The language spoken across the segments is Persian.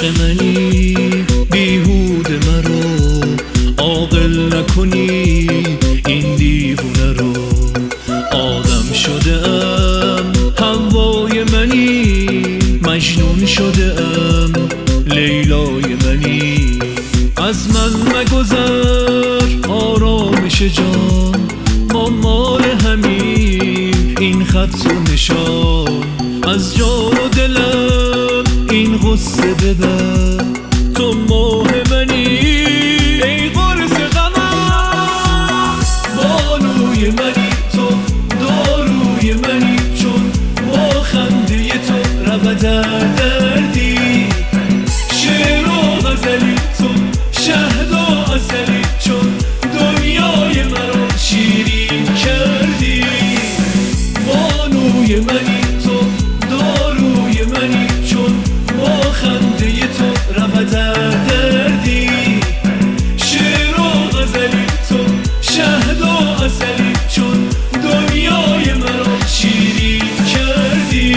عشق منی بیهوده مرا عاقل نکنی این دیوونه رو. آدم شده ام هوای منی مجنون شده ام لیلای منی. از من مگذر آرامش جان ما مال همین این خط و نشان. از جان و دلم این غصه ببر تو ماه منی ای قرص غمم. بانوی منی تو داروی منی چون با خنده تو رود دردی. شعر و غزلی تو شهد و عسلی چون دنیای مرا شیرین کردی. بانوی منی تو داروی منی چون با خنده تو رود دردی. شعر و غزلی تو شهد و عسلی چون دنیای مرا شیرین کردی.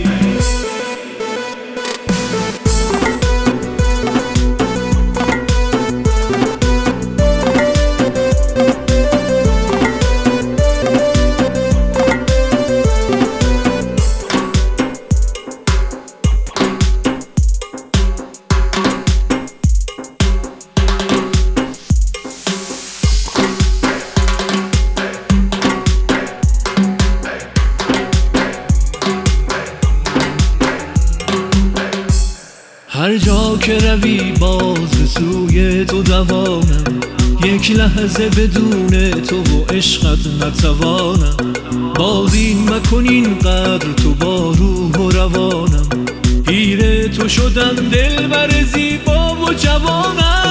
هر جا که روی باز به سوی تو دوانم. یک لحظه بدون تو و عشقت نتوانم. باز این مکن اینقدر تو با روح و روانم. پیر تو شدم دلبر زیبا و جوانم.